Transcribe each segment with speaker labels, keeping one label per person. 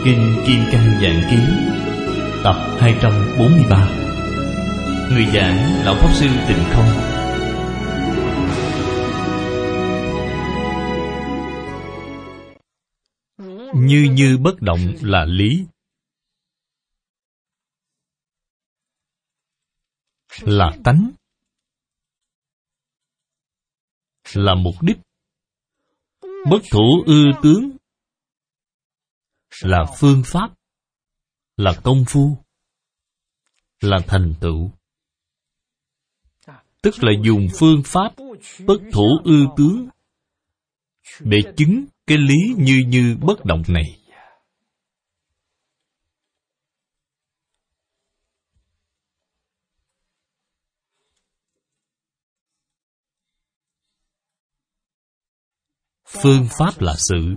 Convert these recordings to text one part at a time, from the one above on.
Speaker 1: Kinh Kim Cang Vạn Kiếm, tập 243. Người giảng Lão Pháp Sư Tịnh Không. Như như bất động là lý, là tánh, là mục đích. Bất thủ ư tướng là phương pháp, là công phu, là thành tựu. Tức là dùng phương pháp bất thủ ư tướng để chứng cái lý như như bất động này. Phương pháp là sự,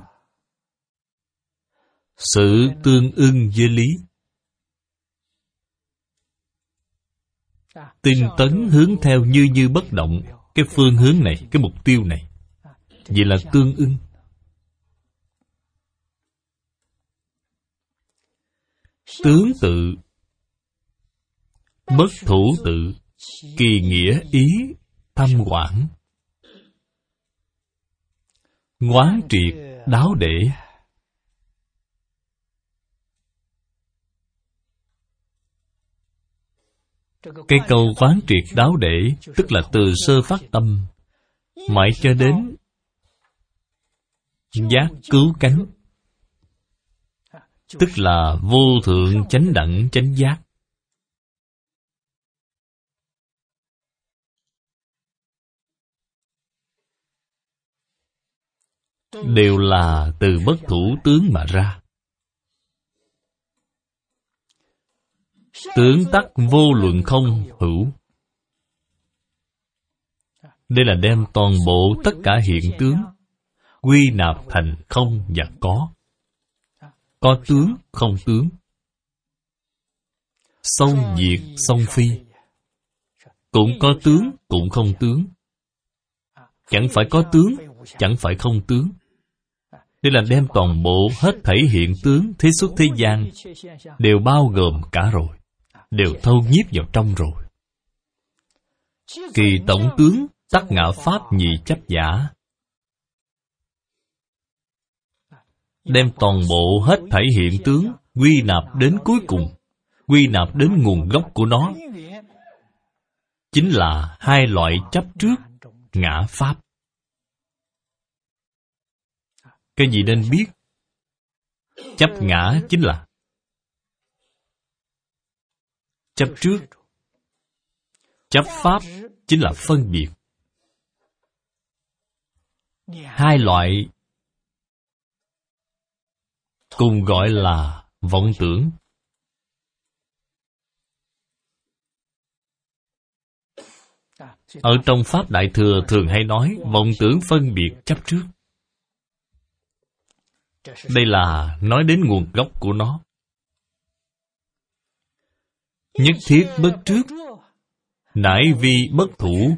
Speaker 1: sự tương ưng với lý. Tinh tấn hướng theo như như bất động, cái phương hướng này, cái mục tiêu này, vậy là tương ưng. Tướng tự, bất thủ tự, kỳ nghĩa ý, thâm quảng. Quán triệt, đáo để. Cái câu quán triệt đáo để, tức là từ sơ phát tâm mãi cho đến giác cứu cánh, tức là vô thượng chánh đẳng chánh giác. Đều là từ bất thủ tướng mà ra. Tướng tắc vô luận không hữu. Đây là đem toàn bộ tất cả hiện tướng quy nạp thành không và có. Có tướng, không tướng. Song diệt, song phi. Cũng có tướng, cũng không tướng. Chẳng phải có tướng, chẳng phải không tướng. Đây là đem toàn bộ hết thảy hiện tướng thế xuất thế gian đều bao gồm cả rồi, đều thâu nhiếp vào trong rồi. Kỳ tổng tướng tắc ngã pháp nhị chấp giả. Đem toàn bộ hết thảy hiện tướng quy nạp đến cuối cùng, quy nạp đến nguồn gốc của nó, chính là hai loại chấp trước ngã pháp. Cái gì nên biết? Chấp ngã chính là chấp trước. Chấp pháp chính là phân biệt. Hai loại cùng gọi là vọng tưởng. Ở trong Pháp Đại Thừa thường hay nói vọng tưởng phân biệt chấp trước. Đây là nói đến nguồn gốc của nó. Nhất thiết bất trước, nãi vi bất thủ.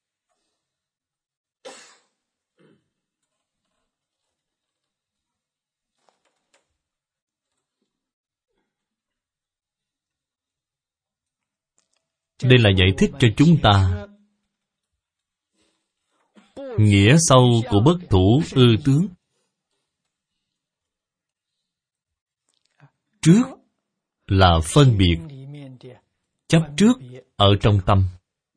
Speaker 1: Đây là giải thích cho chúng ta nghĩa sâu của bất thủ ư tướng. Trước là phân biệt chấp trước ở trong tâm.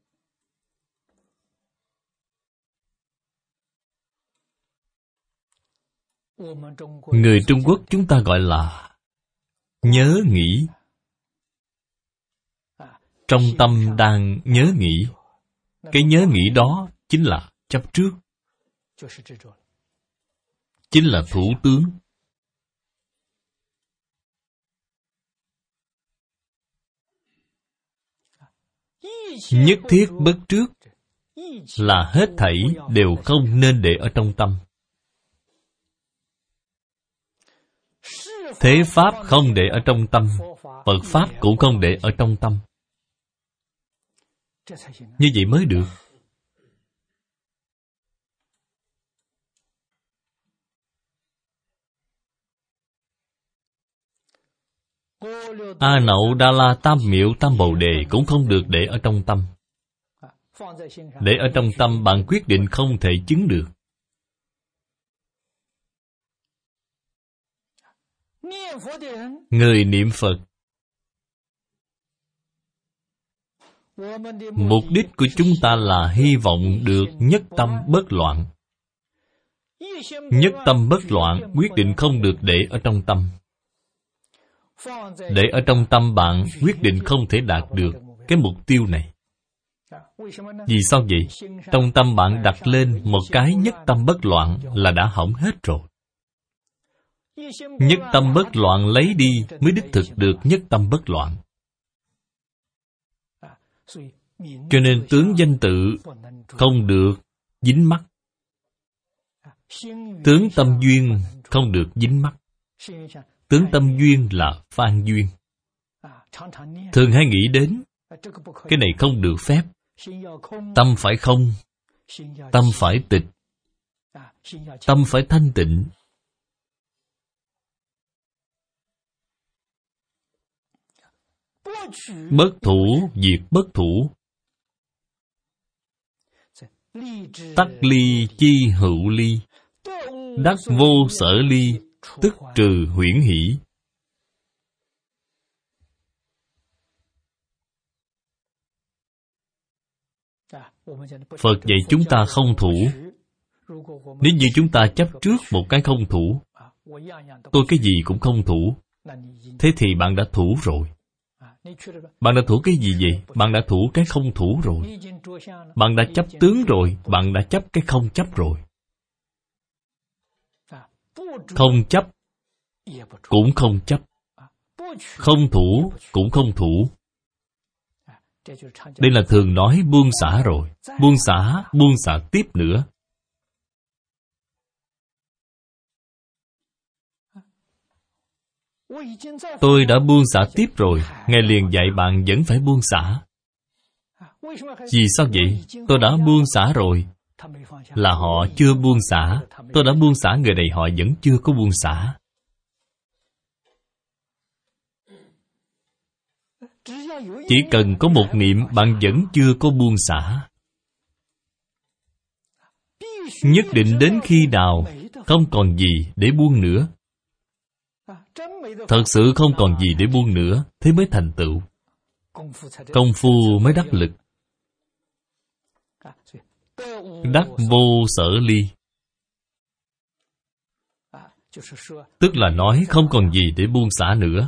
Speaker 1: Người Trung Quốc chúng ta gọi là nhớ nghĩ. Trong tâm đang nhớ nghĩ. Cái nhớ nghĩ đó chính là chấp trước, chính là thủ tướng. Nhất thiết bất trước là hết thảy đều không nên để ở trong tâm. Thế Pháp không để ở trong tâm, Phật Pháp cũng không để ở trong tâm. Như vậy mới được. A Nậu Đa La Tam Miệu Tam Bồ Đề cũng không được để ở trong tâm. Để ở trong tâm bạn quyết định không thể chứng được. Người niệm Phật, mục đích của chúng ta là hy vọng được nhất tâm bất loạn. Nhất tâm bất loạn quyết định không được để ở trong tâm. Để ở trong tâm bạn quyết định không thể đạt được cái mục tiêu này. Vì sao vậy? Trong tâm bạn đặt lên một cái nhất tâm bất loạn là đã hỏng hết rồi. Nhất tâm bất loạn lấy đi mới đích thực được nhất tâm bất loạn. Cho nên tướng danh tự không được dính mắc. Tướng tâm duyên không được dính mắc. Tướng tâm duyên là phan duyên. Thường hay nghĩ đến cái này không được phép. Tâm phải không, tâm phải tịch, tâm phải thanh tịnh. Bất thủ diệt bất thủ. Tắc ly chi hữu ly. Đắc vô sở ly, tức trừ huyễn hỷ. Phật dạy chúng ta không thủ. Nếu như chúng ta chấp trước một cái không thủ, tôi cái gì cũng không thủ, thế thì bạn đã thủ rồi. Bạn đã thủ cái gì vậy? Bạn đã thủ cái không thủ rồi. Bạn đã chấp tướng rồi, bạn đã chấp cái không chấp rồi. Không chấp cũng không chấp. Không thủ cũng không thủ. Đây là thường nói buông xả rồi. Buông xả tiếp nữa. Tôi đã buông xả tiếp rồi, Ngài liền dạy bạn vẫn phải buông xả. Vì sao vậy? Tôi đã buông xả rồi. Là họ chưa buông xả. Tôi đã buông xả, người này họ vẫn chưa có buông xả. Chỉ cần có một niệm bạn vẫn chưa có buông xả. Nhất định đến khi nào không còn gì để buông nữa. Thật sự không còn gì để buông nữa, thế mới thành tựu. Công phu mới đắc lực. Đắc vô sở ly. Tức là nói không còn gì để buông xả nữa.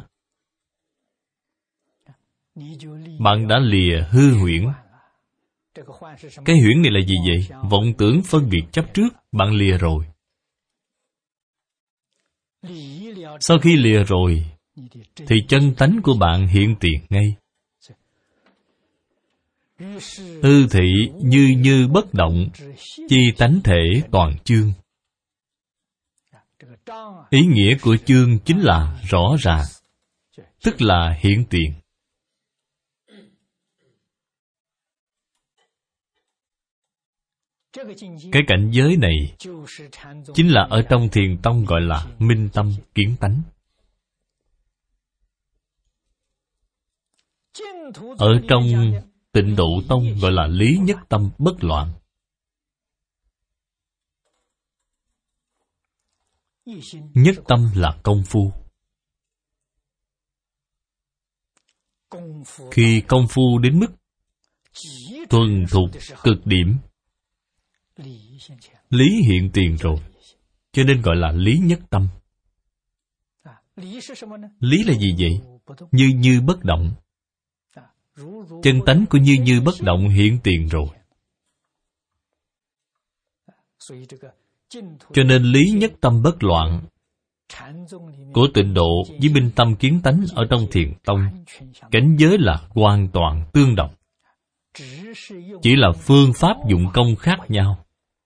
Speaker 1: Bạn đã lìa hư huyễn. Cái huyễn này là gì vậy? Vọng tưởng phân biệt chấp trước, bạn lìa rồi. Sau khi lìa rồi, thì chân tánh của bạn hiện tiền ngay. Ư thị như như bất động, chi tánh thể toàn chương. Ý nghĩa của chương chính là rõ ràng, tức là hiện tiền. Cái cảnh giới này chính là ở trong Thiền Tông gọi là minh tâm kiến tánh. Ở trong Tịnh Độ Tông gọi là lý nhất tâm bất loạn. Nhất tâm là công phu. Khi công phu đến mức thuần thục cực điểm, lý hiện tiền rồi, cho nên gọi là lý nhất tâm. Lý là gì vậy? Như như bất động. Chân tánh của như như bất động hiện tiền rồi. Cho nên lý nhất tâm bất loạn của Tịnh Độ với minh tâm kiến tánh ở trong Thiền Tông, cảnh giới là hoàn toàn tương đồng. Chỉ là phương pháp dụng công khác nhau.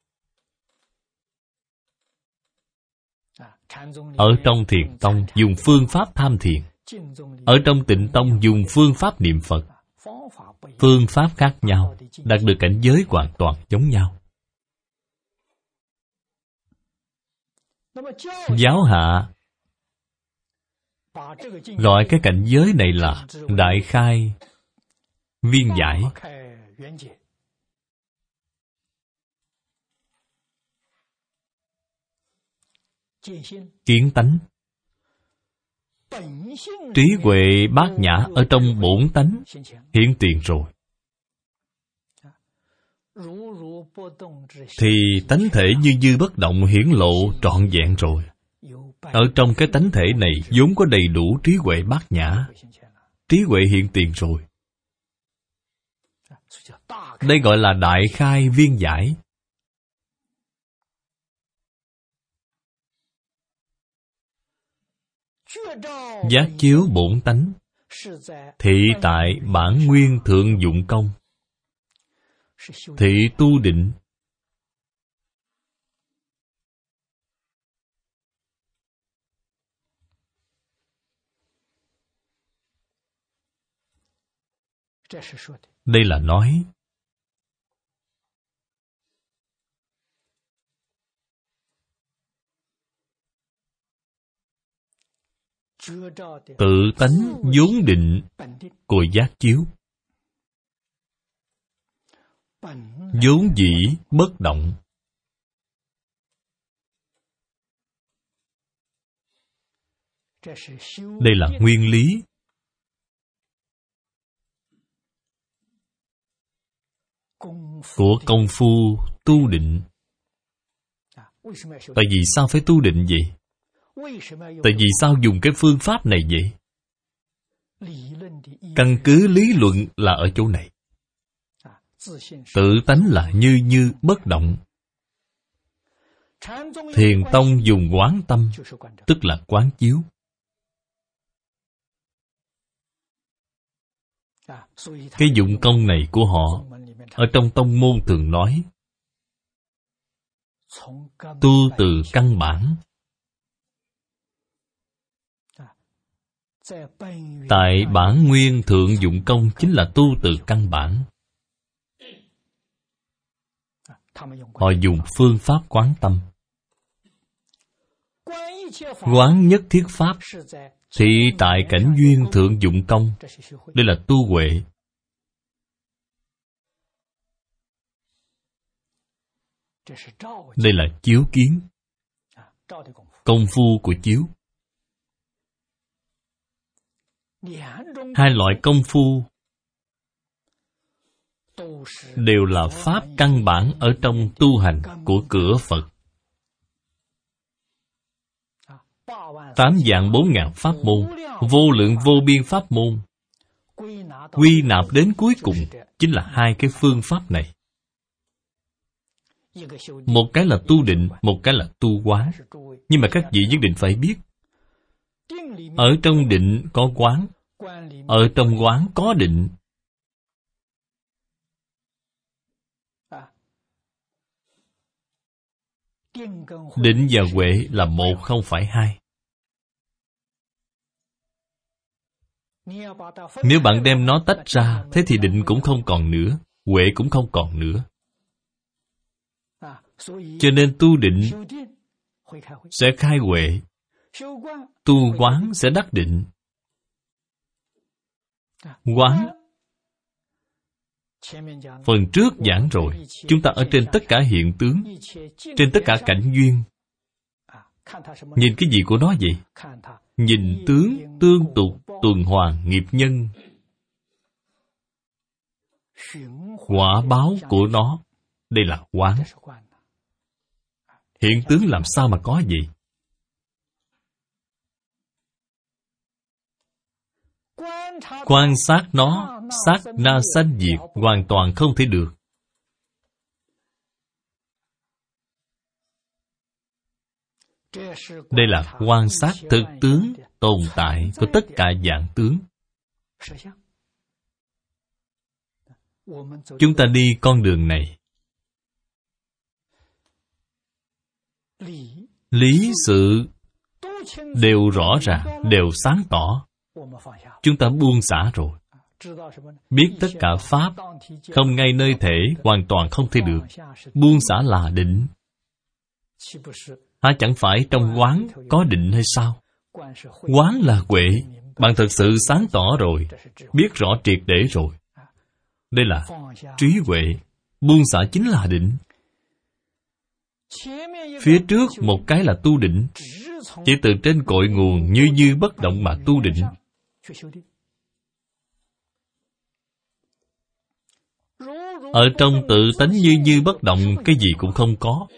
Speaker 1: Ở trong Thiền Tông dùng phương pháp tham thiền, ở trong Tịnh Tông dùng phương pháp niệm Phật. Phương pháp khác nhau, đạt được cảnh giới hoàn toàn giống nhau. Giáo hạ Gọi cái cảnh giới này là đại khai viên giải. Kiến tánh. Trí huệ bát nhã ở trong bổn tánh hiển tiền rồi, thì tánh thể như bất động hiển lộ trọn vẹn rồi. Ở trong cái tánh thể này vốn có đầy đủ trí huệ bát nhã, trí huệ hiện tiền rồi. Đây gọi là đại khai viên giải. Giác chiếu bổn tánh, thị tại bản nguyên thượng dụng công, thị tu định. Đây là nói tự tánh vốn định của giác chiếu, vốn dĩ bất động. Đây là nguyên lý của công phu tu định. Tại vì sao phải tu định vậy? Tại vì sao dùng cái phương pháp này vậy? Căn cứ lý luận là ở chỗ này. Tự tánh là như bất động. Thiền tông dùng quán tâm, tức là quán chiếu. Cái dụng công này của họ ở trong tông môn thường nói tu từ căn bản. Tại bản nguyên thượng dụng công chính là tu từ căn bản. Họ dùng phương pháp quán tâm. Quán nhất thiết pháp thị tại cảnh duyên thượng dụng công. Đây là tu huệ. Đây là chiếu kiến, công phu của chiếu. Hai loại công phu đều là pháp căn bản ở trong tu hành của cửa Phật. 8.400.000 pháp môn, vô lượng vô biên pháp môn, quy nạp đến cuối cùng chính là hai cái phương pháp này. Một cái là tu định, một cái là tu quán. Nhưng mà các vị nhất định phải biết, ở trong định có quán, ở trong quán có định. Định và huệ là một, không phải hai. Nếu bạn đem nó tách ra, thế thì định cũng không còn nữa, huệ cũng không còn nữa. Cho nên tu định sẽ khai huệ, tu quán sẽ đắc định. Quán phần trước giảng rồi, chúng ta ở trên tất cả hiện tướng, trên tất cả cảnh duyên. Nhìn cái gì của nó vậy? Nhìn tướng, tương tục, tuần hoàn, nghiệp nhân, quả báo của nó. Đây là quán. Hiện tướng làm sao mà có vậy? Quan sát nó, sát na sanh diệt, hoàn toàn không thể được. Đây là quan sát thực tướng tồn tại của tất cả dạng tướng. Chúng ta đi con đường này, lý sự đều rõ ràng, đều sáng tỏ. Chúng ta buông xả rồi. Biết tất cả pháp không ngay nơi thể, hoàn toàn không thể được. Buông xả là định. Hả, chẳng phải trong quán có định hay sao? Quán là huệ. Bạn thật sự sáng tỏ rồi, biết rõ triệt để rồi. Đây là trí huệ. Buông xả chính là định. Phía trước một cái là tu định. Chỉ từ trên cội nguồn như như bất động mà tu định. Ở trong tự tánh như như bất động, cái gì cũng không có.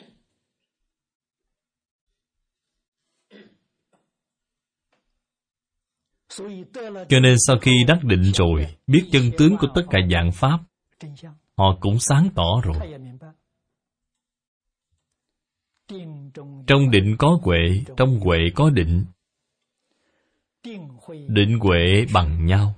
Speaker 1: Cho nên sau khi đắc định rồi, biết chân tướng của tất cả vạn pháp, họ cũng sáng tỏ rồi. Trong định có huệ, trong huệ có định. Định huệ bằng nhau.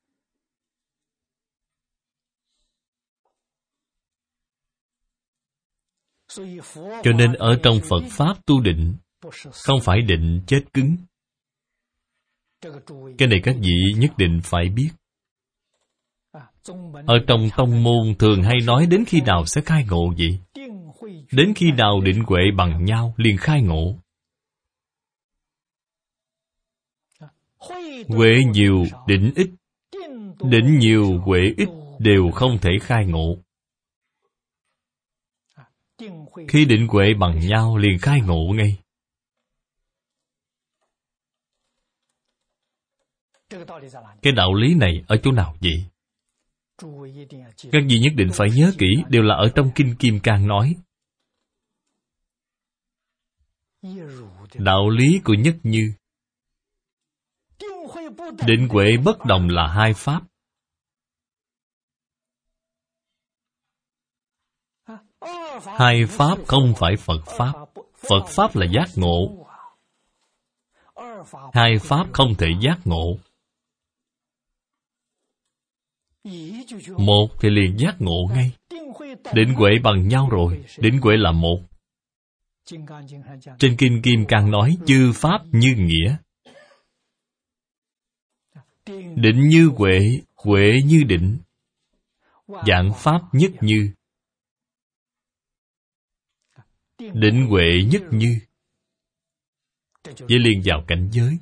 Speaker 1: Cho nên ở trong Phật Pháp tu định, không phải định chết cứng. Cái này các vị nhất định phải biết. Ở trong tông môn thường hay nói đến khi nào sẽ khai ngộ vậy? Đến khi nào định huệ bằng nhau liền khai ngộ. Huệ nhiều, định ít. Định nhiều, huệ ít đều không thể khai ngộ. Khi định huệ bằng nhau liền khai ngộ ngay. Cái đạo lý này ở chỗ nào vậy? Các vị nhất định phải nhớ kỹ, đều là ở trong Kinh Kim Cang nói. Đạo lý của nhất như. Định huệ bất đồng là hai pháp. Hai pháp không phải Phật Pháp. Phật Pháp là giác ngộ. Hai pháp không thể giác ngộ. Một thì liền giác ngộ ngay. Định huệ bằng nhau rồi. Định huệ là một. Trên Kinh Kim Cang nói chư pháp như nghĩa. Định như huệ, huệ như định. Vạn pháp nhất như. Định huệ nhất như. Vậy liền vào cảnh giới.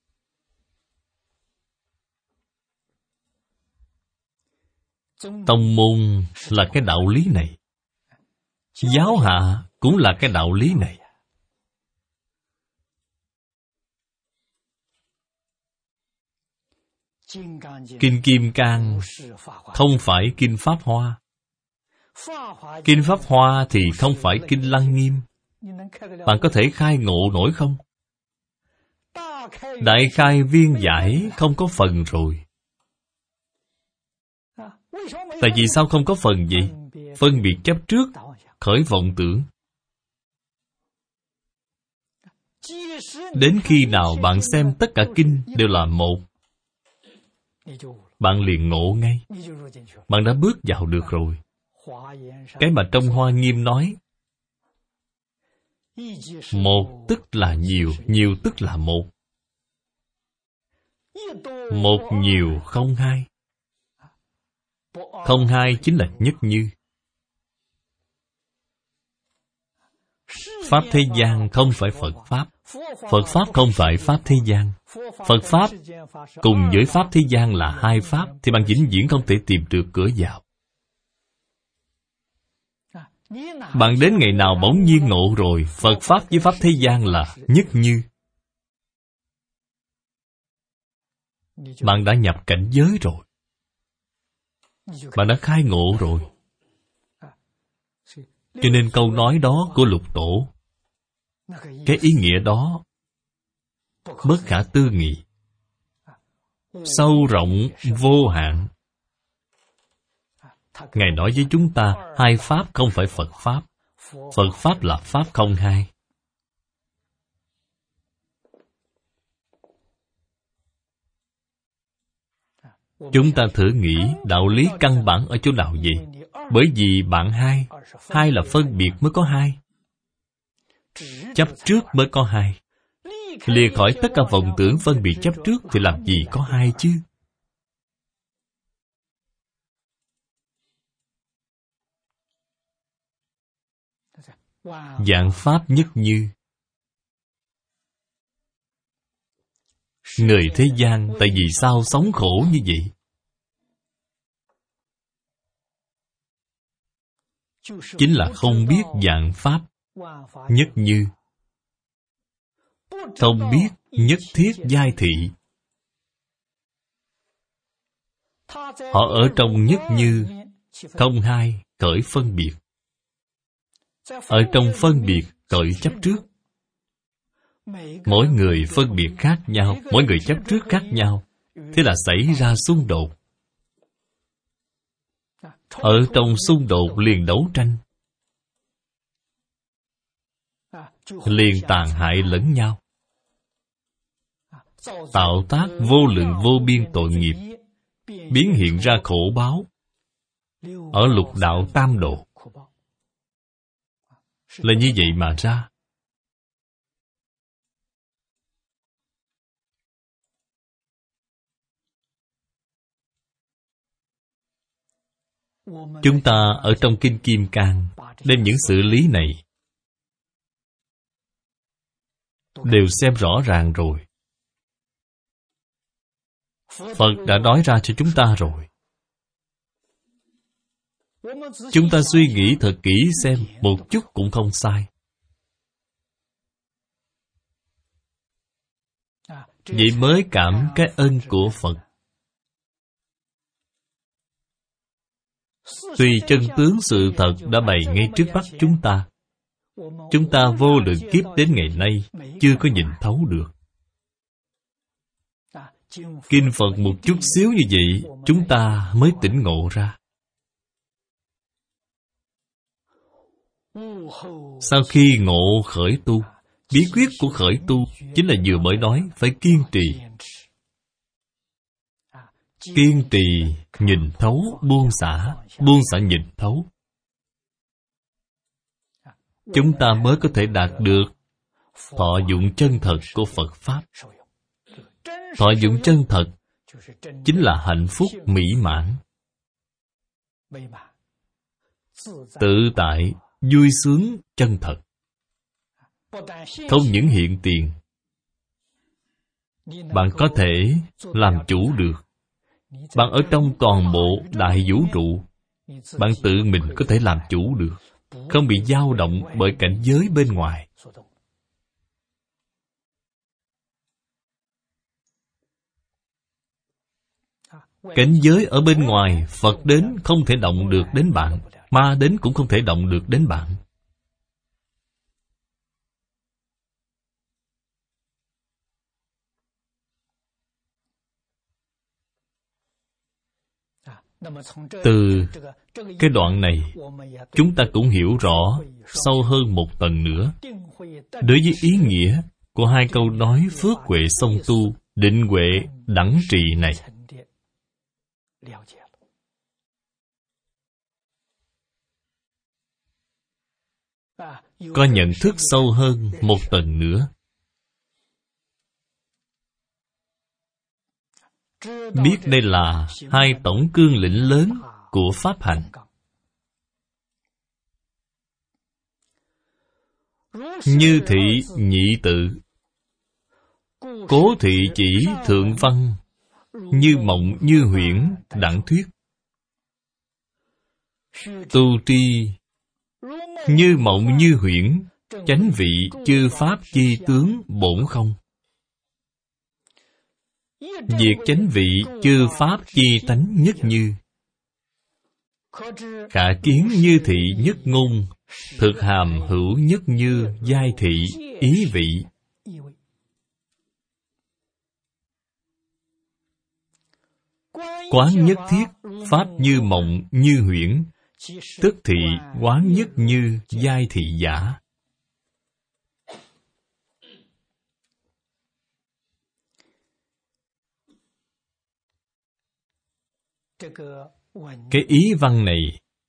Speaker 1: Tông môn là cái đạo lý này. Giáo hạ cũng là cái đạo lý này. Kinh Kim Cang không phải Kinh Pháp Hoa. Kinh Pháp Hoa thì không phải Kinh Lăng Nghiêm. Bạn có thể khai ngộ nổi không? Đại khai viên giải không có phần rồi. Tại vì sao không có phần gì? Phân biệt chấp trước, khởi vọng tưởng. Đến khi nào bạn xem tất cả kinh đều là một, bạn liền ngộ ngay. Bạn đã bước vào được rồi. Cái mà trong Hoa Nghiêm nói, một tức là nhiều, nhiều tức là một. Một nhiều không hai. Không hai chính là nhất như. Pháp thế gian không phải Phật Pháp. Phật Pháp không phải Pháp thế gian. Phật Pháp cùng với Pháp thế gian là hai Pháp, thì bạn vĩnh viễn không thể tìm được cửa vào. Bạn đến ngày nào bỗng nhiên ngộ rồi, Phật Pháp với Pháp thế gian là nhất như. Bạn đã nhập cảnh giới rồi. Bạn đã khai ngộ rồi. Cho nên câu nói đó của Lục Tổ, cái ý nghĩa đó bất khả tư nghị, sâu rộng vô hạn. Ngài nói với chúng ta, hai Pháp không phải Phật Pháp. Phật Pháp là Pháp không hai. Chúng ta thử nghĩ đạo lý căn bản ở chỗ nào vậy? Bởi vì bạn hai, hai là phân biệt mới có hai. Chấp trước mới có hai. Lìa khỏi tất cả vọng tưởng phân biệt chấp trước thì làm gì có hai chứ? Vạn pháp nhất như. Người thế gian tại vì sao sống khổ như vậy? Chính là không biết vạn pháp nhất như, không biết nhất thiết giai thị. Họ ở trong nhất như, không hai khởi phân biệt. Ở trong phân biệt khởi chấp trước. Mỗi người phân biệt khác nhau, mỗi người chấp trước khác nhau, thế là xảy ra xung đột. Ở trong xung đột liền đấu tranh, liền tàn hại lẫn nhau, tạo tác vô lượng vô biên tội nghiệp, biến hiện ra khổ báo ở lục đạo tam độ. Là như vậy mà ra. Chúng ta ở trong Kinh Kim Cang đem những sự lý này đều xem rõ ràng rồi. Phật đã nói ra cho chúng ta rồi. Chúng ta suy nghĩ thật kỹ xem, một chút cũng không sai. Vậy mới cảm cái ân của Phật. Tuy chân tướng sự thật đã bày ngay trước mắt chúng ta vô lượng kiếp đến ngày nay chưa có nhìn thấu được. Kinh Phật một chút xíu như vậy, chúng ta mới tỉnh ngộ ra. Sau khi ngộ khởi tu, bí quyết của khởi tu chính là vừa mới nói, phải kiên trì. Kiên trì nhìn thấu, buông xả nhìn thấu. Chúng ta mới có thể đạt được thọ dụng chân thật của Phật Pháp. Thọ dụng chân thật chính là hạnh phúc mỹ mãn, tự tại, vui sướng chân thật. Không những hiện tiền, bạn có thể làm chủ được. Bạn ở trong toàn bộ đại vũ trụ, bạn tự mình có thể làm chủ được, không bị dao động bởi cảnh giới bên ngoài. Cảnh giới ở bên ngoài, Phật đến không thể động được đến bạn, ma đến cũng không thể động được đến bạn. Từ cái đoạn này, chúng ta cũng hiểu rõ sâu hơn một tầng nữa đối với ý nghĩa của hai câu nói phước huệ song tu, định huệ đẳng trì này. Có nhận thức sâu hơn một tầng nữa. Biết đây là hai tổng cương lĩnh lớn của Pháp hành. Như thị nhị tự, cố thị chỉ thượng văn, như mộng như huyễn đẳng thuyết. Tu tri như mộng như huyễn, chánh vị chư pháp chi tướng bổn không. Diệt chánh vị chư pháp chi tánh nhất như. Khả kiến như thị nhất ngôn, thực hàm hữu nhất như giai thị ý vị. Quán nhất thiết, pháp như mộng như huyễn, tức thị quán nhất như giai thị giả. Cái ý văn này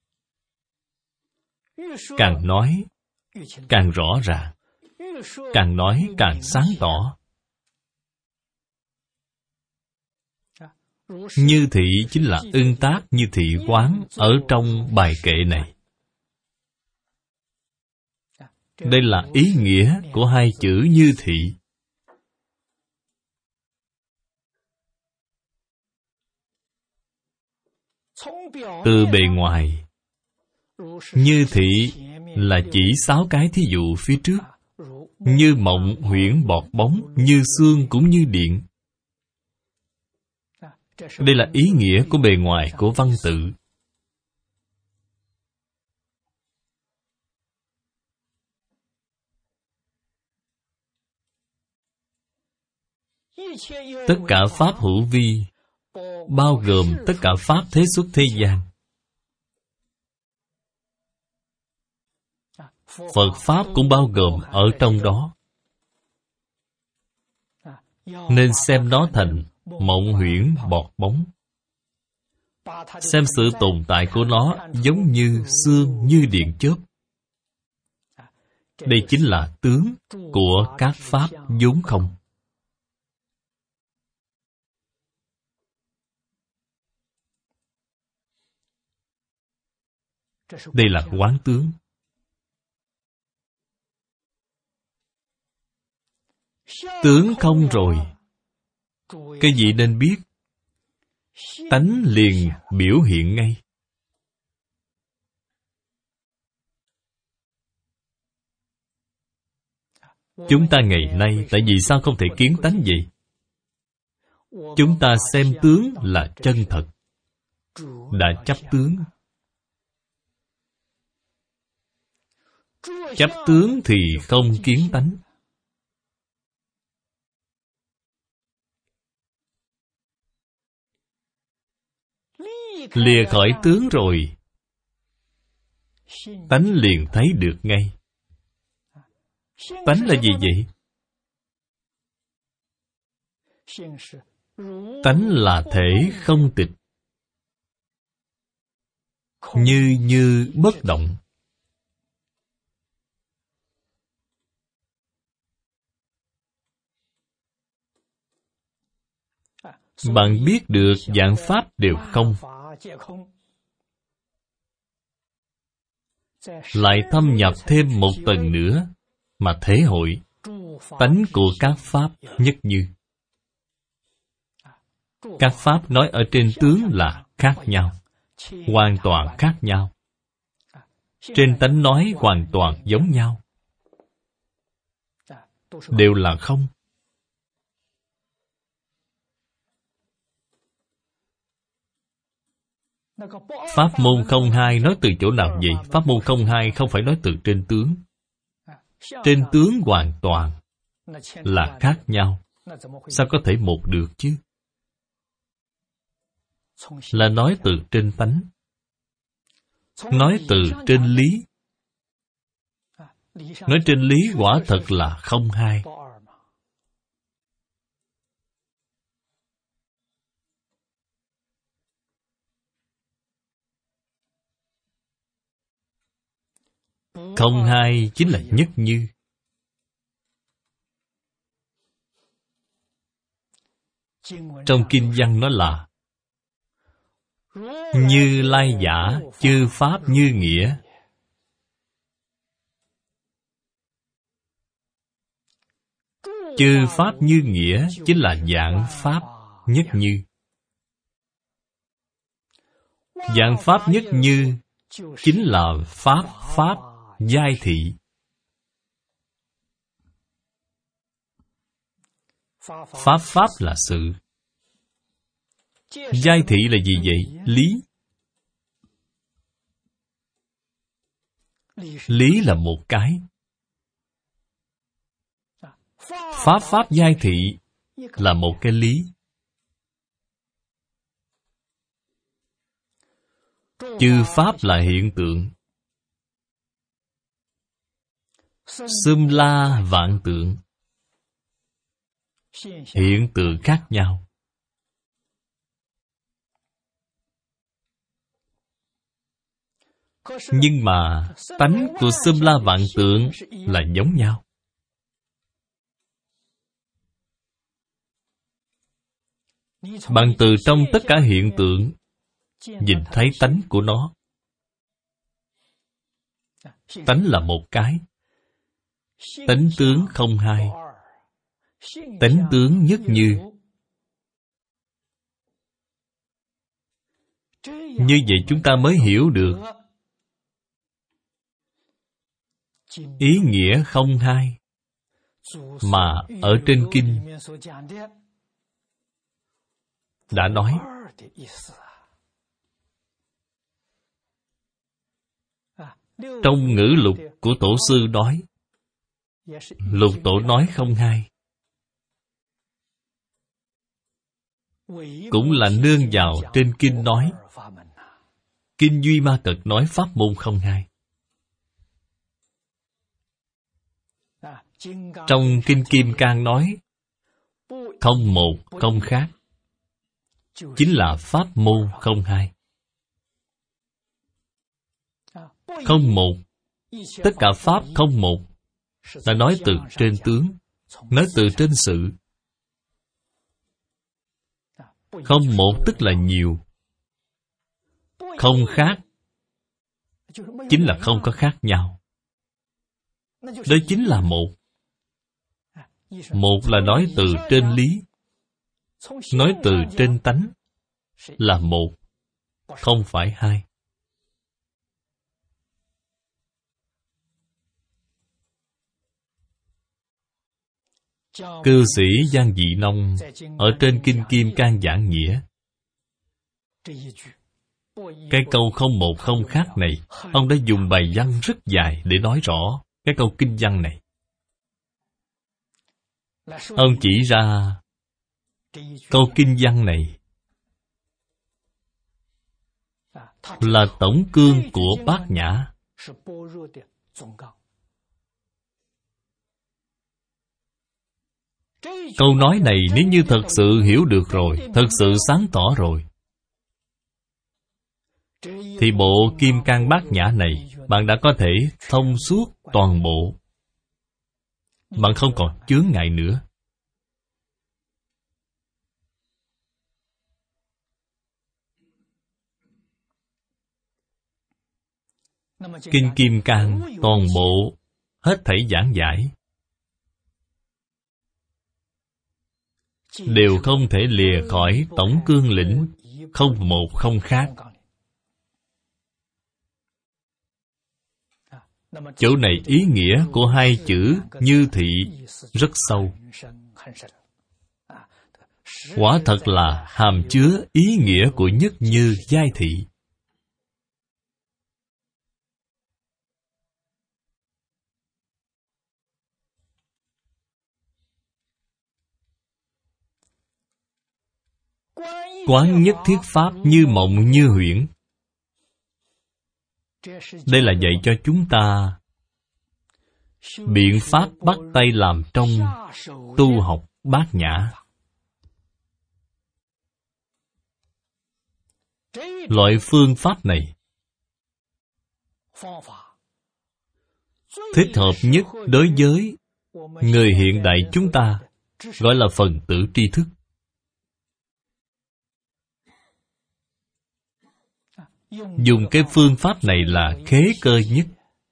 Speaker 1: càng nói càng rõ ràng, càng nói càng sáng tỏ. Như thị chính là ưng tác như thị quán ở trong bài kệ này. Đây là ý nghĩa của hai chữ như thị. Từ bề ngoài, như thị là chỉ 6 cái thí dụ phía trước. Như mộng, huyễn, bọt bóng, như xương cũng như điện. Đây là ý nghĩa của bề ngoài của văn tự. Tất cả pháp hữu vi, bao gồm tất cả pháp thế xuất thế gian. Phật Pháp cũng bao gồm ở trong đó. Nên xem nó thành mộng huyễn bọt bóng. Xem sự tồn tại của nó giống như sương, như điện chớp. Đây chính là tướng của các pháp vốn không. Đây là quán tướng. Tướng không rồi, cái gì nên biết? Tánh liền biểu hiện ngay. Chúng ta ngày nay tại vì sao không thể kiến tánh vậy? Chúng ta xem tướng là chân thật, đã chấp tướng. Chấp tướng thì không kiến tánh. Lìa khỏi tướng rồi, tánh liền thấy được ngay. Tánh là gì vậy? Tánh là thể không tịch, như bất động. Bạn biết được vạn pháp đều không, lại thâm nhập thêm một tầng nữa mà thể hội tánh của các pháp nhất như. Các pháp nói ở trên tướng là khác nhau, hoàn toàn khác nhau. Trên tánh nói hoàn toàn giống nhau, đều là không. Pháp môn không hai nói từ chỗ nào vậy? Pháp môn không hai không phải nói từ trên tướng. Trên tướng hoàn toàn là khác nhau. Sao có thể một được chứ? Là nói từ trên tánh, nói từ trên lý. Nói trên lý quả thật là không hai. Không hai chính là nhất như. Trong kinh văn nó là Như Lai giả chư pháp như nghĩa. Chư pháp như nghĩa chính là vạn pháp nhất như. Vạn pháp nhất như chính là pháp giai thị. Pháp là sự. Giai thị là gì vậy? Lý. Lý là một cái. Pháp giai thị là một cái lý. Chư pháp là hiện tượng. Xum la vạn tượng. Hiện tượng khác nhau. Nhưng mà tánh của xum la vạn tượng là giống nhau. Bạn từ trong tất cả hiện tượng nhìn thấy tánh của nó. Tánh là một cái. Tánh tướng không hai. Tánh tướng nhất như. Như vậy chúng ta mới hiểu được ý nghĩa không hai mà ở trên kinh đã nói. Trong ngữ lục của tổ sư nói, lục tổ nói không hai, cũng là nương vào trên kinh nói. Kinh Duy Ma Cật nói pháp môn không hai. Trong kinh Kim Cang nói không một không khác, chính là pháp môn không hai. Không một, tất cả pháp không một là nói từ trên tướng, nói từ trên sự. Không một tức là nhiều. Không khác chính là không có khác nhau. Đó chính là một. Một là nói từ trên lý, nói từ trên tánh là một, không phải hai. Cư sĩ Giang Dị Nông ở trên kinh Kim Cang giảng nghĩa, cái câu không một không khác này, ông đã dùng bài văn rất dài để nói rõ cái câu kinh văn này. Ông chỉ ra câu kinh văn này là tổng cương của Bát Nhã. Câu nói này nếu như thật sự hiểu được rồi, thật sự sáng tỏ rồi, thì bộ Kim Cang Bát Nhã này bạn đã có thể thông suốt toàn bộ. Bạn không còn chướng ngại nữa. Kinh Kim Cang toàn bộ hết thảy giảng giải đều không thể lìa khỏi tổng cương lĩnh không một không khác. Chỗ này ý nghĩa của hai chữ như thị rất sâu. Quả thật là hàm chứa ý nghĩa của nhất như giai thị. Quán nhất thiết pháp như mộng như huyễn. Đây là dạy cho chúng ta biện pháp bắt tay làm trong tu học Bát Nhã. Loại phương pháp này thích hợp nhất đối với người hiện đại chúng ta, gọi là phần tử tri thức. Dùng cái phương pháp này là khế cơ nhất.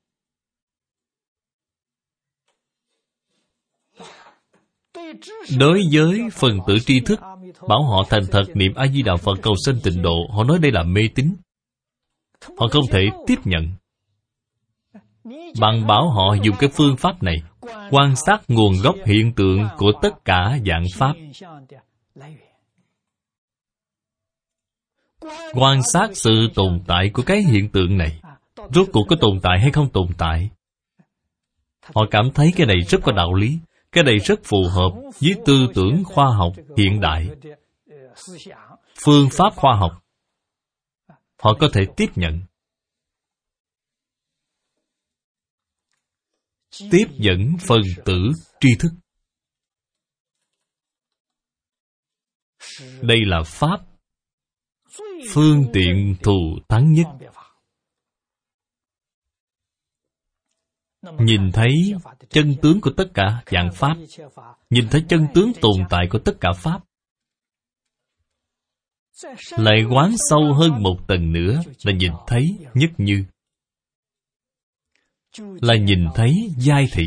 Speaker 1: Đối với phần tử tri thức, bảo họ thành thật niệm A-di-đà Phật cầu sanh tịnh độ, họ nói đây là mê tín. Họ không thể tiếp nhận. Bạn bảo họ dùng cái phương pháp này, quan sát nguồn gốc hiện tượng của tất cả dạng pháp. Quan sát sự tồn tại của cái hiện tượng này, rốt cuộc có tồn tại hay không tồn tại. Họ cảm thấy cái này rất có đạo lý, cái này rất phù hợp với tư tưởng khoa học hiện đại. Phương pháp khoa học họ có thể tiếp nhận. Tiếp dẫn phần tử tri thức. Đây là pháp phương tiện thù thắng nhất. Nhìn thấy chân tướng của tất cả dạng pháp, nhìn thấy chân tướng tồn tại của tất cả pháp, lại quán sâu hơn một tầng nữa là nhìn thấy nhất như, là nhìn thấy giai thị.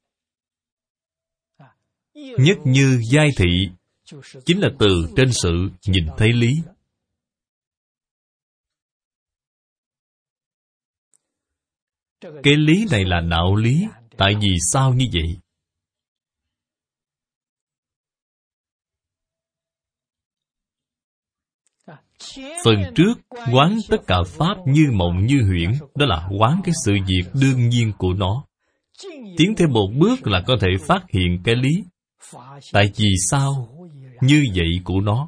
Speaker 1: Nhất như giai thị chính là từ trên sự nhìn thấy lý. Cái lý này là đạo lý. Tại vì sao như vậy? Phần trước, quán tất cả Pháp như mộng như huyễn, đó là quán cái sự việc đương nhiên của nó. Tiến thêm một bước là có thể phát hiện cái lý. Tại vì sao như vậy của nó.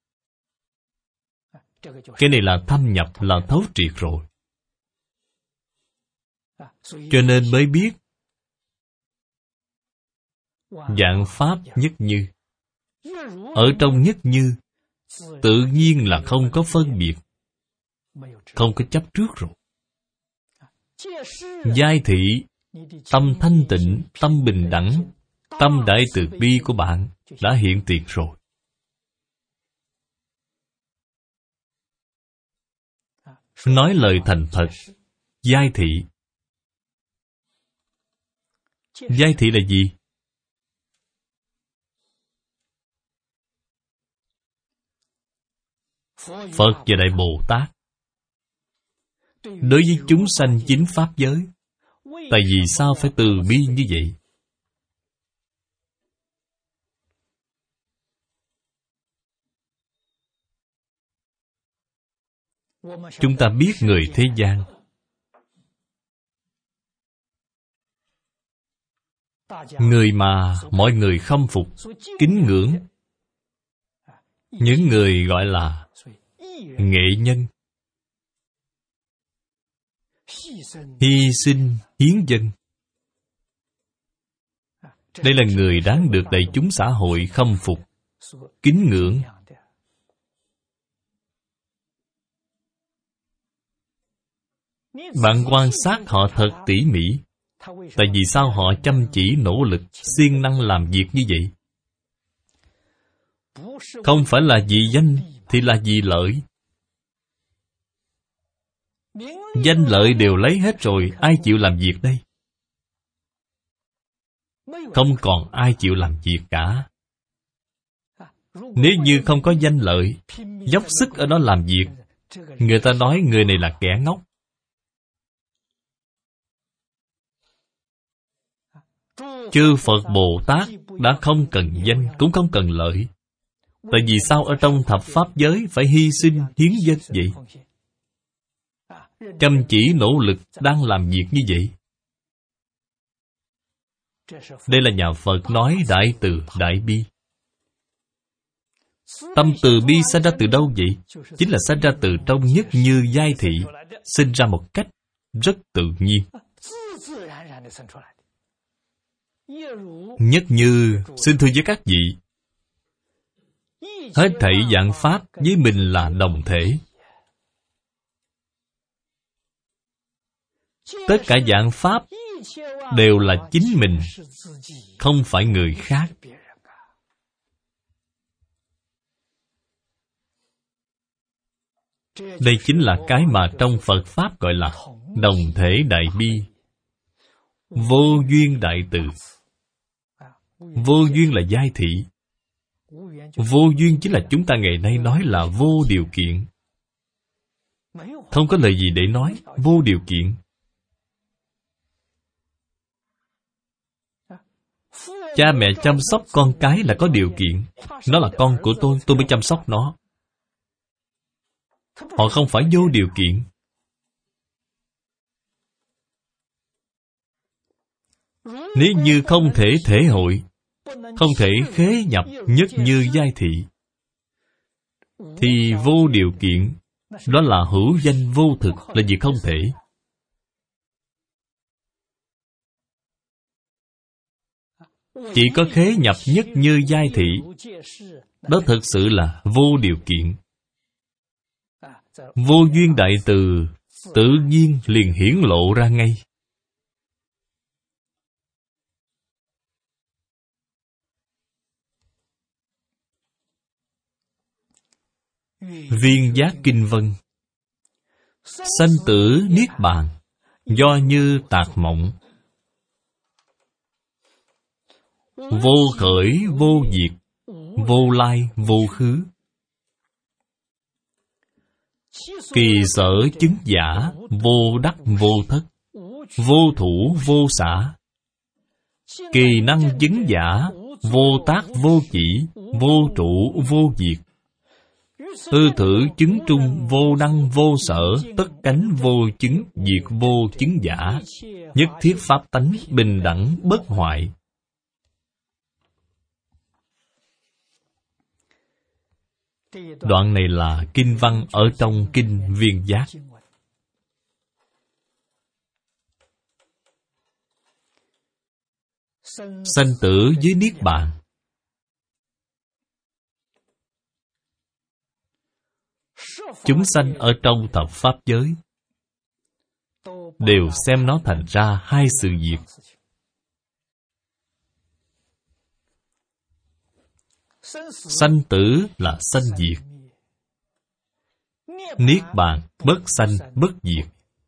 Speaker 1: Cái này là thâm nhập, là thấu triệt rồi. Cho nên mới biết vạn Pháp nhất như. Ở trong nhất như, tự nhiên là không có phân biệt, không có chấp trước rồi. Giai thị, tâm thanh tịnh, tâm bình đẳng, tâm đại từ bi của bạn đã hiện tiền rồi. Nói lời thành thật, giai thị. Giai thị là gì? Phật và Đại Bồ Tát đối với chúng sanh chính Pháp giới. Tại vì sao phải từ bi như vậy? Chúng ta biết người thế gian, người mà mọi người khâm phục, kính ngưỡng, những người gọi là nghệ nhân, hy sinh, hiến dân. Đây là người đáng được đại chúng xã hội khâm phục, kính ngưỡng. Bạn quan sát họ thật tỉ mỉ. Tại vì sao họ chăm chỉ nỗ lực, siêng năng làm việc như vậy? Không phải là vì danh, thì là vì lợi. Danh lợi đều lấy hết rồi, ai chịu làm việc đây? Không còn ai chịu làm việc cả. Nếu như không có danh lợi, dốc sức ở đó làm việc, người ta nói người này là kẻ ngốc. Chư Phật Bồ Tát đã không cần danh, cũng không cần lợi. Tại vì sao ở trong thập Pháp giới phải hy sinh, hiến dân vậy? Chăm chỉ nỗ lực đang làm việc như vậy. Đây là nhà Phật nói đại từ, đại bi. Tâm từ bi sinh ra từ đâu vậy? Chính là sinh ra từ trong nhất như giai thị, sinh ra một cách rất tự nhiên. Nhất như, xin thưa với các vị, hết thảy vạn Pháp với mình là đồng thể. Tất cả vạn Pháp đều là chính mình, không phải người khác. Đây chính là cái mà trong Phật Pháp gọi là đồng thể đại bi, vô duyên đại từ. Vô duyên là giai thị. Vô duyên chính là chúng ta ngày nay nói là vô điều kiện. Không có lời gì để nói, vô điều kiện. Cha mẹ chăm sóc con cái là có điều kiện. Nó là con của tôi mới chăm sóc nó. Họ không phải vô điều kiện. Nếu như không thể thể hội, không thể khế nhập nhất như giai thị, thì vô điều kiện, đó là hữu danh vô thực, là việc không thể. Chỉ có khế nhập nhất như giai thị, đó thực sự là vô điều kiện. Vô duyên đại từ tự nhiên liền hiển lộ ra ngay. Viên giác kinh vân. Sanh tử niết bàn, do như tạc mộng. Vô khởi vô diệt, vô lai vô khứ. Kỳ sở chứng giả, vô đắc vô thất. vô thủ vô xả, kỳ năng chứng giả, vô tác vô chỉ, vô trụ vô diệt. Tư thử chứng trung, vô năng vô sở, tất cánh vô chứng, diệt vô chứng giả. Nhất thiết pháp tánh, bình đẳng bất hoại. Đoạn này là kinh văn ở trong kinh Viên Giác. Sanh tử với Niết Bàn. Chúng sanh ở trong thập pháp giới đều xem nó thành ra hai sự việc. Sanh tử là sanh diệt, Niết Bàn bất sanh bất diệt.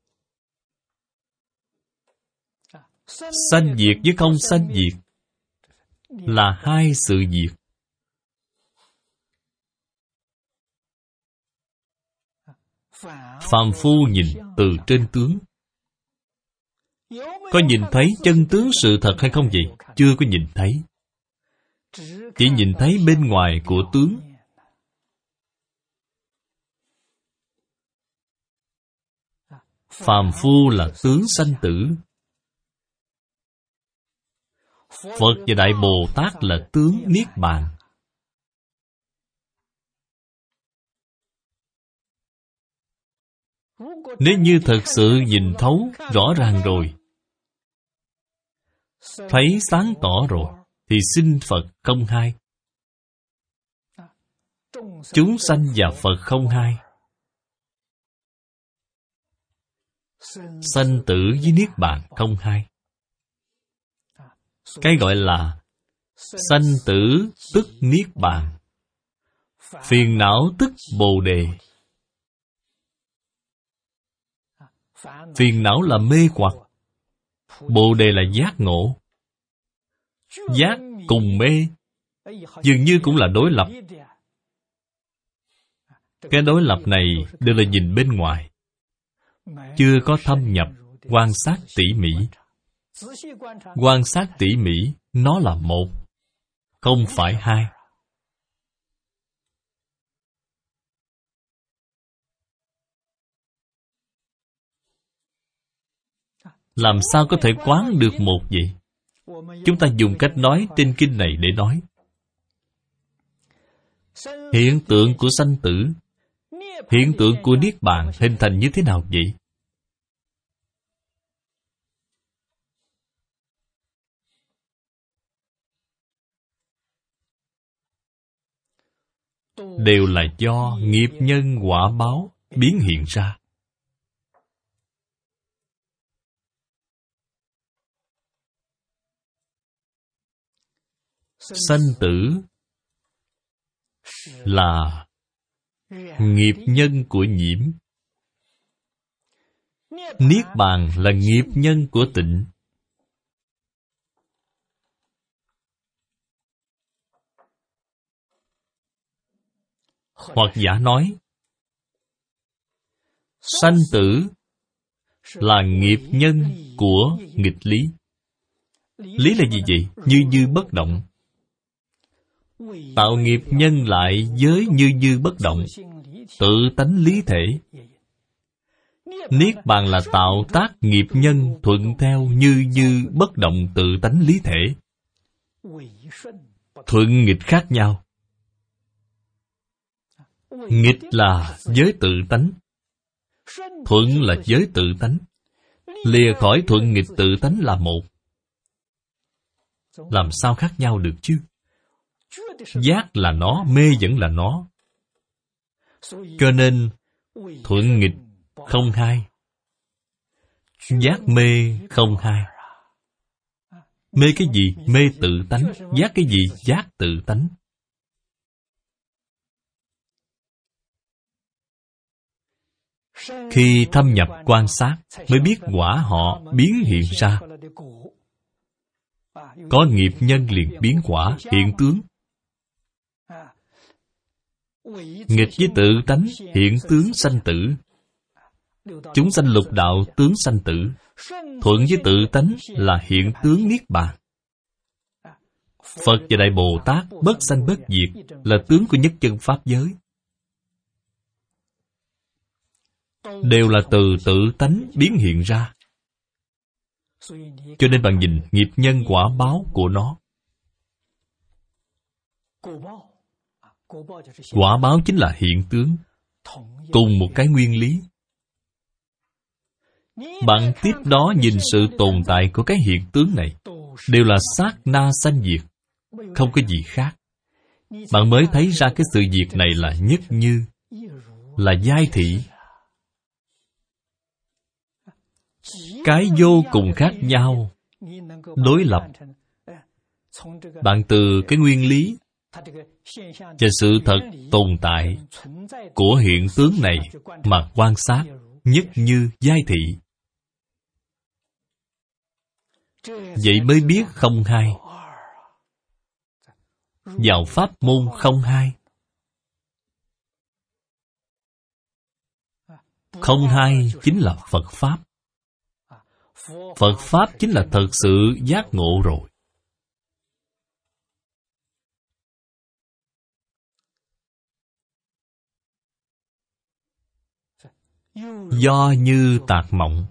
Speaker 1: Sanh diệt với không sanh diệt là hai sự việc. Phàm phu nhìn từ trên tướng, có nhìn thấy chân tướng sự thật hay không vậy? Chưa có nhìn thấy. Chỉ nhìn thấy bên ngoài của tướng. Phàm phu là tướng sanh tử. Phật và Đại Bồ Tát là tướng Niết Bàn. Nếu như thật sự nhìn thấu rõ ràng rồi, thấy sáng tỏ rồi, thì sinh Phật không hai, chúng sanh và Phật không hai. Sanh tử với Niết Bàn không hai. Cái gọi là sanh tử tức Niết Bàn, phiền não tức Bồ Đề. Phiền não là mê hoặc, Bồ Đề là giác ngộ. Giác cùng mê dường như cũng là đối lập. Cái đối lập này đều là nhìn bên ngoài, chưa có thâm nhập quan sát tỉ mỉ. Quan sát tỉ mỉ, nó là một, không phải hai. Làm sao có thể quán được một vậy? Chúng ta dùng cách nói trên kinh này để nói. Hiện tượng của sanh tử, hiện tượng của Niết Bàn hình thành như thế nào vậy? Đều là do nghiệp nhân quả báo biến hiện ra. Sanh tử là nghiệp nhân của nhiễm, Niết Bàn là nghiệp nhân của tịnh. Hoặc giả nói, sanh tử là nghiệp nhân của nghịch lý. Lý là gì vậy? Như bất động. Tạo nghiệp nhân lại với như bất động, tự tánh lý thể. Niết Bàn là tạo tác nghiệp nhân thuận theo như bất động tự tánh lý thể. Thuận nghịch khác nhau. Nghịch là giới tự tánh, thuận là giới tự tánh. Lìa khỏi thuận nghịch tự tánh là một. Làm sao khác nhau được chứ? Giác là nó, mê vẫn là nó. Cho nên thuận nghịch không hai, giác mê không hai. Mê cái gì? Mê tự tánh. Giác cái gì? Giác tự tánh. Khi thâm nhập quan sát mới biết quả họ biến hiện ra. Có nghiệp nhân liền biến quả, hiện tướng. Nghịch với tự tánh, hiện tướng sanh tử. Chúng sanh lục đạo tướng sanh tử, thuận với tự tánh là hiện tướng Niết Bàn. Phật và Đại Bồ Tát bất sanh bất diệt là tướng của nhất chân Pháp giới. Đều là từ tự tánh biến hiện ra. Cho nên bạn nhìn nghiệp nhân quả báo của nó. Quả báo chính là hiện tướng, cùng một cái nguyên lý. Bạn tiếp đó nhìn sự tồn tại của cái hiện tướng này đều là sát na sanh diệt, không có gì khác. Bạn mới thấy ra cái sự việc này là nhất như, là giai thị. Cái vô cùng khác nhau, đối lập. Bạn từ cái nguyên lý và sự thật tồn tại của hiện tướng này mà quan sát, nhất như giai thị. Vậy mới biết không hai. Vào pháp môn không hai. Không hai chính là Phật Pháp. Phật Pháp chính là thật sự giác ngộ rồi. Do như tạc mộng.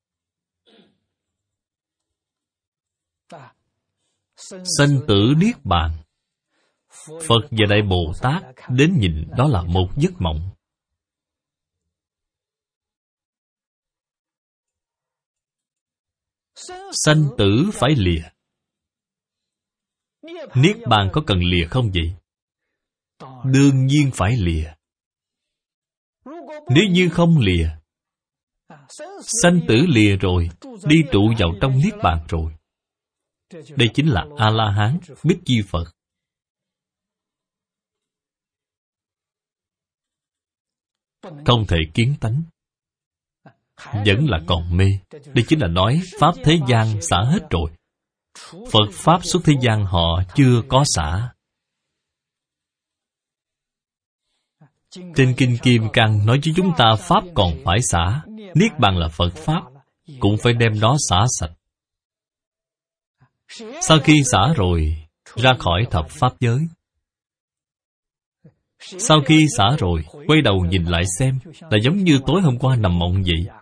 Speaker 1: Sanh tử Niết Bàn. Phật và Đại Bồ Tát đến nhìn đó là một giấc mộng. Sanh tử phải lìa. Niết Bàn có cần lìa không vậy? Đương nhiên phải lìa. Nếu như không lìa, sanh tử lìa rồi, đi trụ vào trong Niết Bàn rồi. Đây chính là A-la-hán, Bích Chi Phật. Không thể kiến tánh, vẫn là còn mê. Đây chính là nói Pháp thế gian xả hết rồi. Phật Pháp xuất thế gian họ chưa có xả. Trên Kinh Kim Cang nói với chúng ta Pháp còn phải xả. Niết Bàn là Phật Pháp, cũng phải đem nó xả sạch. Sau khi xả rồi, ra khỏi thập Pháp giới. Sau khi xả rồi, quay đầu nhìn lại xem, là giống như tối hôm qua nằm mộng vậy.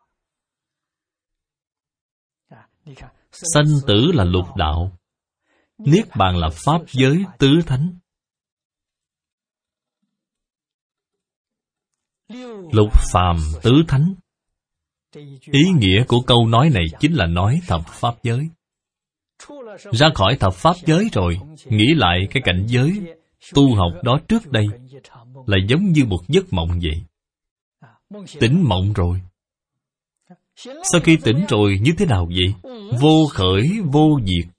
Speaker 1: Sanh tử là lục đạo, Niết Bàn là Pháp giới tứ thánh. Lục phàm tứ thánh. Ý nghĩa của câu nói này chính là nói thập Pháp giới. Ra khỏi thập Pháp giới rồi, nghĩ lại cái cảnh giới tu học đó trước đây, là giống như một giấc mộng vậy. Tỉnh mộng rồi. Sau khi tỉnh rồi như thế nào vậy? Vô khởi vô diệt.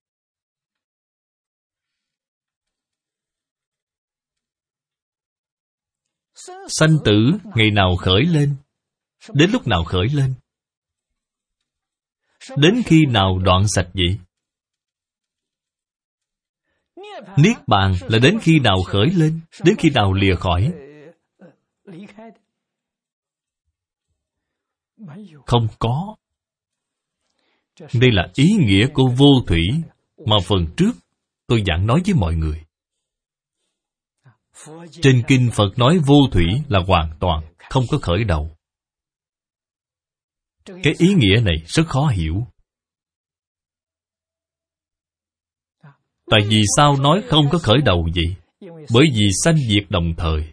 Speaker 1: Sanh tử ngày nào khởi lên? Đến lúc nào khởi lên? Đến khi nào đoạn sạch vậy? Niết Bàn là đến khi nào khởi lên? Đến khi nào lìa khỏi? Không có. Đây là ý nghĩa của vô thủy mà phần trước tôi giảng nói với mọi người. Trên Kinh Phật nói vô thủy là hoàn toàn không có khởi đầu. Cái ý nghĩa này rất khó hiểu. Tại vì sao nói không có khởi đầu vậy? Bởi vì sanh diệt đồng thời.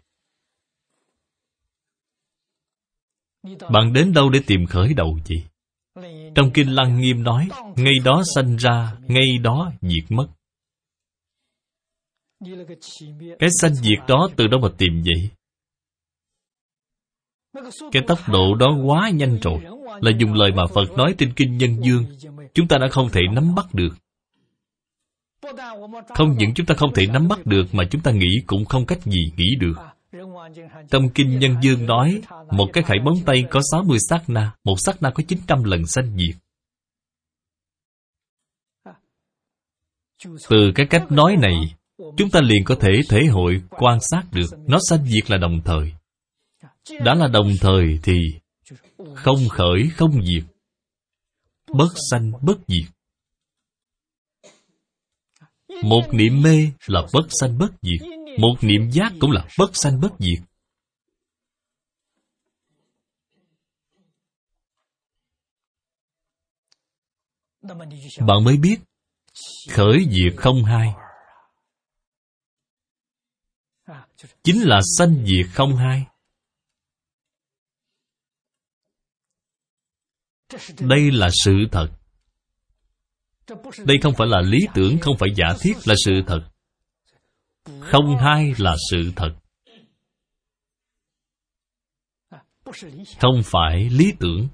Speaker 1: Bạn đến đâu để tìm khởi đầu vậy? Trong Kinh Lăng Nghiêm nói, ngay đó sanh ra, ngay đó diệt mất. Cái sanh diệt đó từ đâu mà tìm vậy? Cái tốc độ đó quá nhanh rồi, là dùng lời mà Phật nói trên Kinh Nhân Dương, chúng ta đã không thể nắm bắt được. Không những chúng ta không thể nắm bắt được, mà chúng ta nghĩ cũng không cách gì nghĩ được. Trong Kinh Nhân Dương nói, một cái khẩy bóng tay có 60 sát na, một sát na có 900 lần sanh diệt. Từ cái cách nói này, chúng ta liền có thể thể hội, quan sát được nó sanh diệt là đồng thời. Đã là đồng thời thì Không khởi không diệt, bất sanh bất diệt. Một niệm mê là bất sanh bất diệt, một niệm giác cũng là bất sanh bất diệt. Bạn mới biết khởi diệt không hai, chính là sanh diệt không hai. Đây là sự thật. Đây không phải là lý tưởng, không phải giả thiết, là sự thật. Không hai là sự thật, không phải lý tưởng.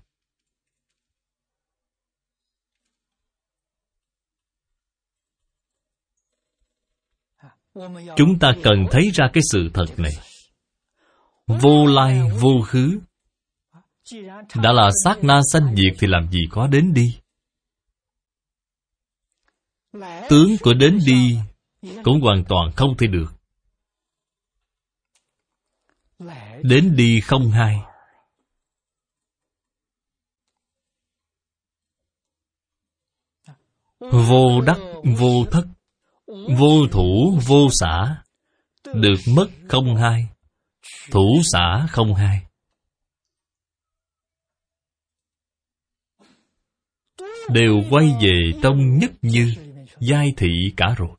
Speaker 1: Chúng ta cần thấy ra cái sự thật này. Vô lai vô khứ. Đã là sát na sanh diệt thì làm gì có đến đi. Tướng của đến đi cũng hoàn toàn không thể được. Đến đi không hai. Vô đắc vô thất, vô thủ vô xả. Được mất không hai, thủ xả không hai. Đều quay về trong nhất như, giai thị cả rồi.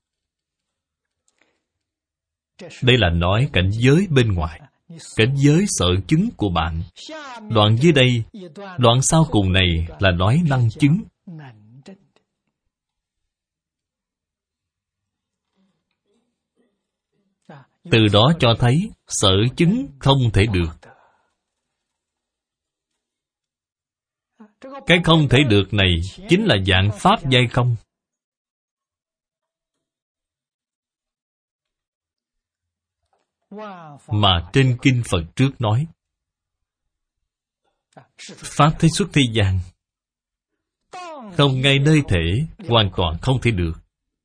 Speaker 1: Đây là nói cảnh giới bên ngoài, cảnh giới sở chứng của bạn. Đoạn dưới đây, đoạn sau cùng này là nói năng chứng. Từ đó cho thấy sở chứng không thể được. Cái không thể được này chính là dạng pháp giai không. Mà trên kinh Phật trước nói, pháp thế xuất thế gian, không ngay nơi thể, hoàn toàn không thể được.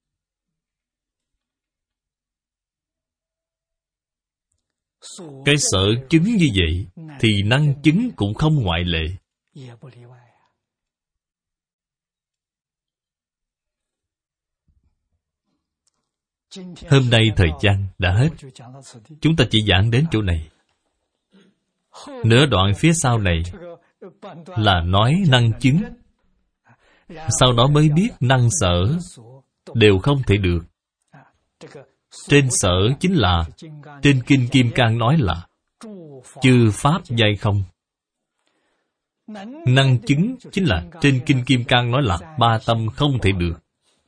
Speaker 1: Cái sở chứng như vậy thì năng chứng cũng không ngoại lệ. Hôm nay thời gian đã hết. Chúng ta chỉ giảng đến chỗ này. Nửa đoạn phía sau này là nói năng chứng. Sau đó mới biết năng sở đều không thể được. Trên sở chính là trên Kinh Kim Cang nói là chư pháp giai không. Năng chứng chính là trên Kinh Kim Cang nói là ba tâm không thể được.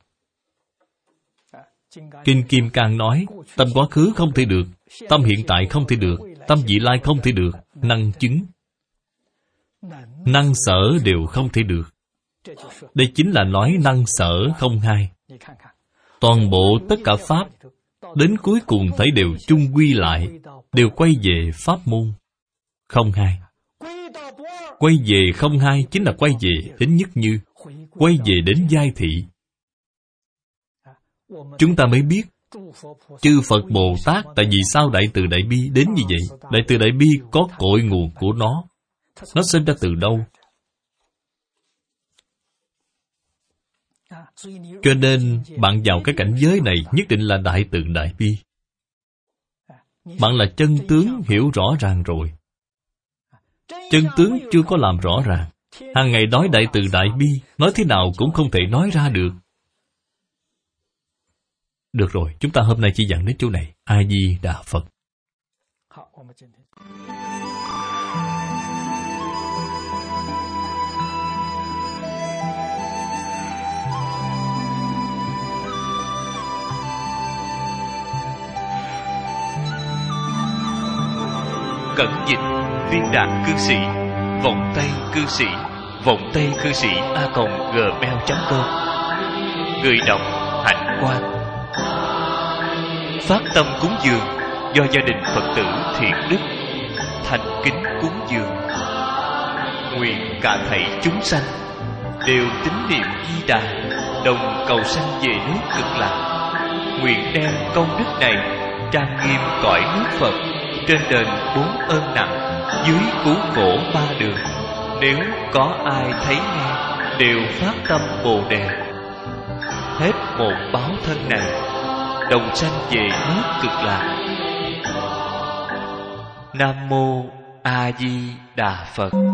Speaker 1: Kinh Kim Cang nói tâm quá khứ không thể được, tâm hiện tại không thể được, tâm vị lai không thể được. Năng chứng, năng sở đều không thể được. Đây chính là nói năng sở không hai. Toàn bộ tất cả pháp đến cuối cùng thấy đều chung quy lại, đều quay về pháp môn không hai. Quay về không hai chính là quay về đến nhất như, quay về đến giai thị. Chúng ta mới biết chư Phật Bồ Tát tại vì sao Đại Từ Đại Bi đến như vậy. Đại Từ Đại Bi có cội nguồn của nó. Nó sinh ra từ đâu? Cho nên bạn vào cái cảnh giới này nhất định là Đại Từ Đại Bi. Bạn là chân tướng hiểu rõ ràng rồi. Chân tướng chưa có làm rõ ràng. Hàng ngày nói Đại Từ Đại Bi, nói thế nào cũng không thể nói ra được. Được rồi, chúng ta hôm nay chỉ giảng đến chỗ này. A Di Đà Phật.
Speaker 2: Cẩn dịch Viên Đạt Cư Sĩ, Vọng Tây Cư Sĩ, Vọng Tây Cư Sĩ @gmail.com. Người đọc Hạnh Quang. Phát tâm cúng dường do gia đình Phật tử Thiện Đức thành kính cúng dường. Nguyện cả thảy chúng sanh đều tín niệm Di Đà, đồng cầu sanh về nước Cực Lạc. Nguyện đem công đức này trang nghiêm cõi nước Phật, trên đền 4 ơn nặng, dưới cứu khổ 3 đường. Nếu có ai thấy nghe đều phát tâm Bồ Đề, hết một báo thân này, đồng sanh về nước Cực Lạc. Nam mô A Di Đà Phật.